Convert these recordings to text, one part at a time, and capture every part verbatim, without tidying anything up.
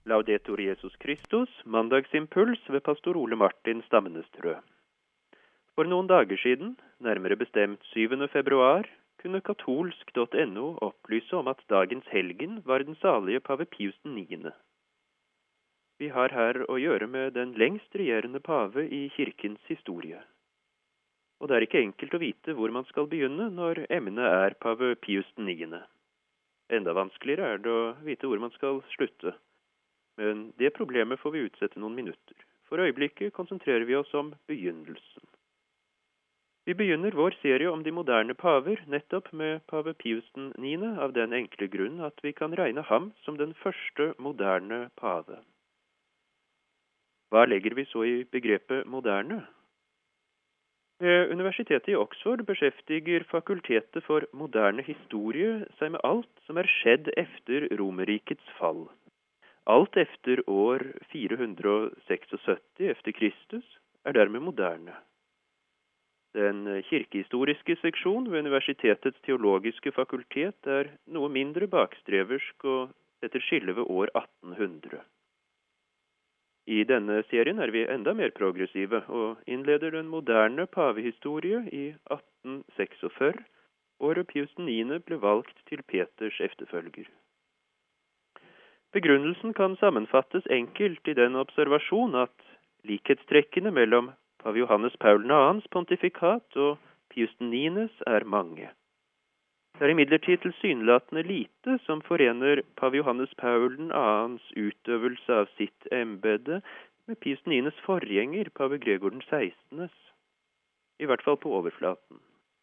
Laudetur Jesus Christus, mandagsimpuls ved pastor Ole Martin Stamnestrø. For noen dager siden, nærmere bestemt syvende februar, kunne katolsk punktum no opplyse om at dagens helgen var den salige pave Pius niende. Vi har her å gjøre med den lengst regjerende pave i kirkens historie. Og det er ikke enkelt å vite hvor man skal begynne når emnet er pave Pius niende. Enda vanskeligere er det å vite hvor man skal slutte. Men det problemet får vi utsette noen minutter. For øyeblikket konsentrerer vi oss om begynnelsen. Vi begynner vår serie om de moderne paver nettopp med pave Pius niende av den enkle grunn at vi kan regne ham som den første moderne pave. Hva legger vi så i begrepet moderne? Ved Universitetet i Oxford beskjeftiger Fakultetet for moderne historie seg med alt som er skjedd efter Romerrikets fall. Alt efter år fire hundre syttiseks efter Kristus er dermed moderne. Den kirkehistoriske seksjon ved Universitetets teologiske fakultet er noe mindre bakstreversk og setter skille ved år atten hundre. I denne serien er vi enda mer progressive og innleder den moderne pavehistorie i atten førtiseks, året Pius niende ble valgt til Peters efterfølger. Begrunnelsen kan sammenfattes enkelt i den observasjon at likhetstrekkene mellom pave Johannes Paul andens pontifikat og Pius niendes er mange. Det er imidlertid tilsynelatende lite som forener pave Johannes Paul andens utøvelse av sitt embede med Pius niendes forgjenger, pave Gregor den sekstende, i hvert fall på overflaten.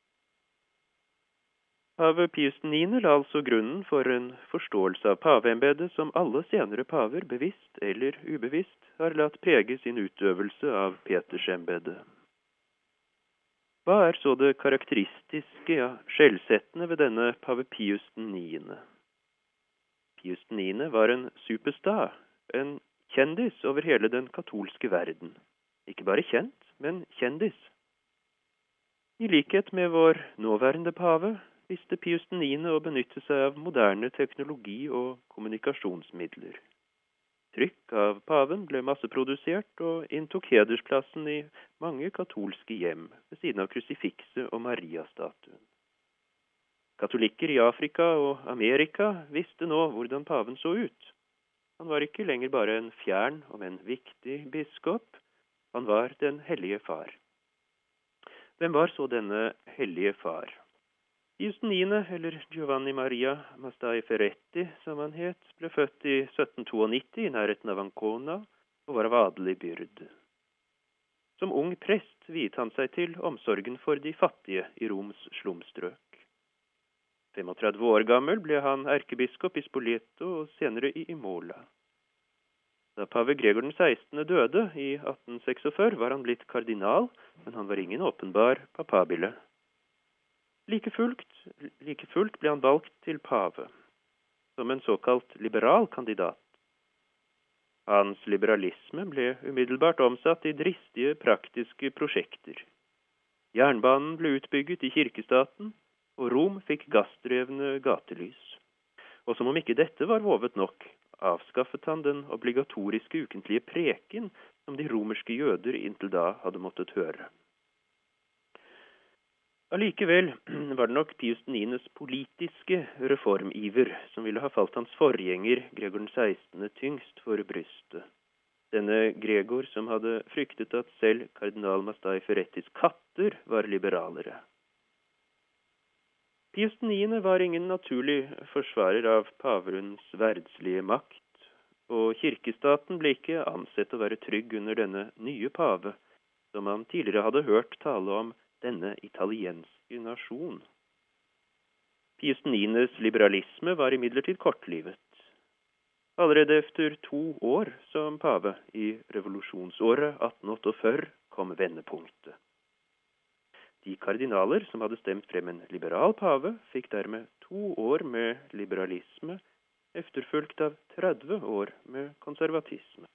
Pave Pius niende la altså grunnen for en forståelse av paveembedet som alle senere paver, bevisst eller ubevisst, har latt prege sin utøvelse av Peters embede. Hva er så det karakteristiske, ja, skjellsettende ved denne pave Pius niende? Pius niende var en superstar, en kjendis over hele den katolske verden. Ikke bare kjent, men kjendis. I likhet med vår nåværende pave, visste Pius niende å benytte seg av moderne teknologi og kommunikasjonsmidler. Trykk av paven ble masseprodusert og inntok hedersplassen i mange katolske hjem ved siden av krusifikset og Maria-statuen. Katolikker i Afrika og Amerika visste nå hvordan paven så ut. Han var ikke lenger bare en fjern, men viktig biskop. Han var den hellige far. Hvem var så denne hellige far? Pius niende, eller Giovanni Maria Mastai Ferretti, som han het, ble født i sytten nittito i nærheten av Ancona og var av adelig byrd. Som ung prest viet han seg til omsorgen for de fattige i Roms slumstrøk. trettifem år gammel ble han erkebiskop i Spoleto og senere i Imola. Da pave Gregor den sekstende døde i atten førtiseks var han blitt kardinal, men han var ingen åpenbar papabile. Like fullt, like fullt ble han valgt til pave, som en såkalt liberal kandidat. Hans liberalisme ble umiddelbart omsatt i dristige praktiske prosjekter. Jernbanen ble utbygget i kirkestaten, og Rom fikk gassdrevne gatelys. Og som om ikke dette var vovet nok, avskaffet han den obligatoriske ukentlige preken som de romerske jøder inntil da hadde måttet høre. Allikevel var det nok Pius niendes politiske reformiver som ville ha falt hans forgjenger Gregor den sekstende tyngst for brystet. Denne Gregor som hadde fryktet at selv kardinal Mastai Ferrettis katter var liberalere. Pius niende var ingen naturlig forsvarer av paverens verdslige makt, og kirkestaten ble ikke ansett å være trygg under denne nye pave, som han tidligere hadde hørt tale om denne italienske nasjon. Pius niendes liberalisme var imidlertid kortlivet. Allerede efter to år som pave i revolusjonsåret atten førtiåtte kom vendepunktet. De kardinaler som hadde stemt frem en liberal pave fikk dermed to år med liberalisme, efterfulgt av tretti år med konservatisme.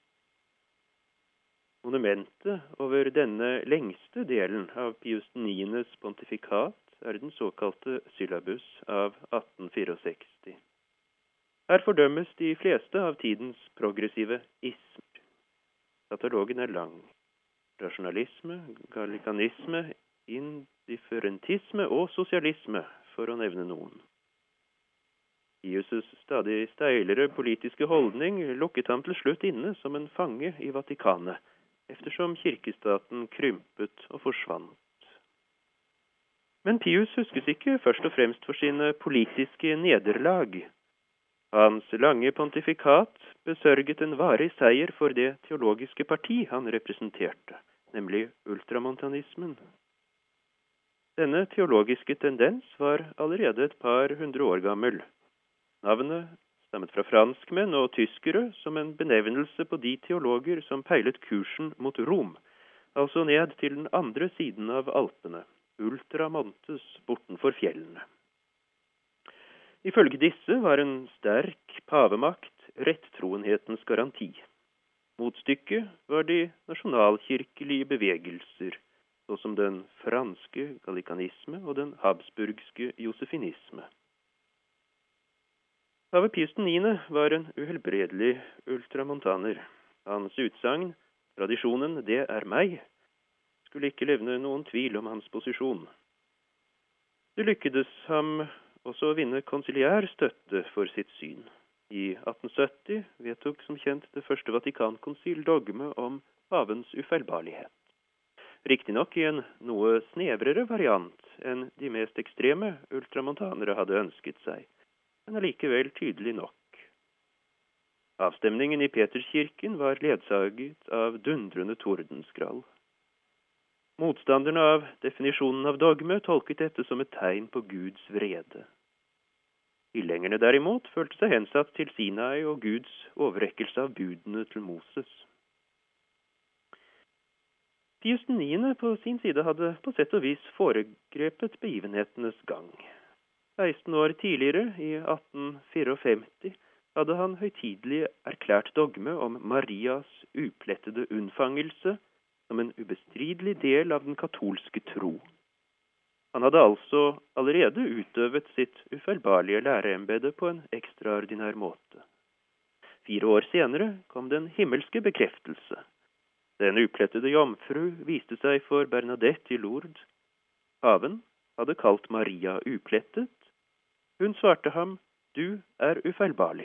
Monumentet over denne lengste delen av Pius niendes pontifikat er den såkalte syllabus av atten sekstifire. Her fordømmes de fleste av tidens progressive ismer. Katalogen er lang. Rasjonalisme, gallicanisme, indifferentisme og sosialisme, for å nevne noen. Pius' stadig steilere politiske holdning lukket ham til slutt inne som en fange i Vatikanet, eftersom kirkestaten krympet og forsvant. Men Pius huskes ikke først og fremst for sine politiske nederlag. Hans lange pontifikat besørget en varig seier for det teologiske parti han representerte, nemlig ultramontanismen. Denne teologiske tendens var allerede et par hundre år gammel. Navnet stammet fra franskmenn og tyskere som en benevnelse på de teologer som peilet kursen mot Rom, altså ned til den andre siden av Alpene, ultramontes bortenfor fjellene. Ifølge disse var en sterk pavemakt rettroenhetens garanti. Motstykket var de nasjonalkirkelige bevegelser, såsom den franske gallicanisme og den habsburgske josefinisme. Pave Pius den niende var en uhelbredelig ultramontaner. Hans utsagn, tradisjonen, det er meg, skulle ikke levne noen tvil om hans posisjon. Det lykkedes ham også å vinne konsiliær støtte for sitt syn. I atten sytti vedtok som kjent det første Vatikankonsil dogme om pavens ufeilbarlighet. Riktignok i en noe snevrere variant enn de mest ekstreme ultramontanere hadde ønsket seg, men allikevel tydelig nok. Avstemningen i Peterskirken var ledsaget av dundrende tordenskrall. Motstanderne av definisjonen av dogme tolket dette som et tegn på Guds vrede. Tilhengerne derimot følte seg hensatt til Sinai og Guds overrekkelse av budene til Moses. Pius den niende på sin side hadde på sett og vis foregrepet begivenhetenes gang. seksten år tidligere, i atten femtifire, hadde han høytidelig erklært dogme om Marias uplettede unnfangelse som en ubestridelig del av den katolske tro. Han hadde altså allerede utøvet sitt ufeilbarlige læreembede på en ekstraordinær måte. Fire år senere kom den himmelske bekreftelse. Den uplettede jomfru viste seg for Bernadette i Lourdes. Paven hadde kalt Maria uplettet. Hun svarte ham, du er ufeilbarlig.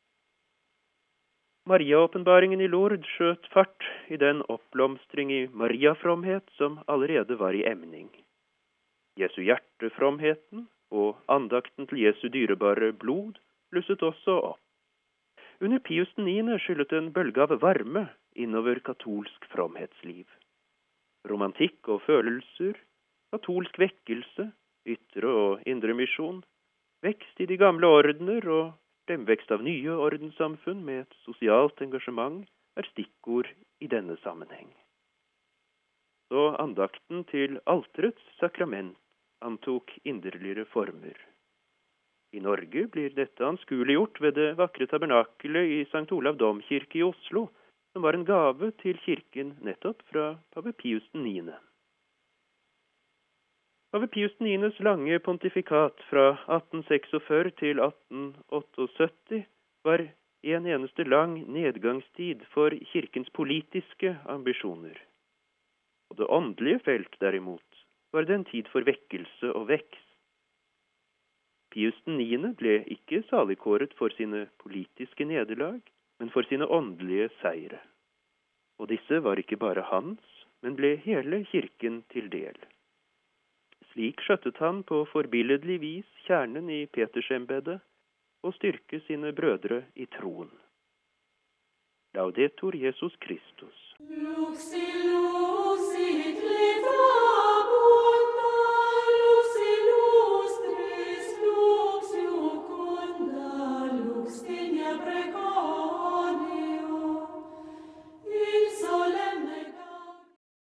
Maria-åpenbaringen i Lourdes skjøt fart i den oppblomstring i Maria-fromhet som allerede var i emning. Jesu hjertefromheten og andakten til Jesu dyrebare blod blusset også opp. Under Pius den niende skyllet en bølge av varme innover katolsk fromhetsliv. Romantikk og følelser, katolsk vekkelse, ytre og indre misjon, vekst i de gamle ordener og fremvekst av nye ordenssamfunn med et sosialt engasjement er stikkord i denne sammenheng. Så andakten til alterets sakrament antok inderligere former. I Norge blir dette anskueliggjort ved det vakre tabernakelet i Sankt Olav domkirke i Oslo, som var en gave til kirken nettopp fra pave Pius den niende. Pave Pius den niendes lange pontifikat fra atten seksogfyrre til atten syttiåtte var en eneste lang nedgangstid for kirkens politiske ambisjoner. Og det åndelige felt derimot var det en tid for vekkelse og vekst. Pius den niende ble ikke saligkåret for sine politiske nederlag, men for sine åndelige seire. Og disse var ikke bare hans, men ble hele kirken til del. Slik skjøttet han på forbilledlig vis kjernen i Petersembedet og styrke sine brødre i troen. Laudetur Jesus Christus. Lux illusit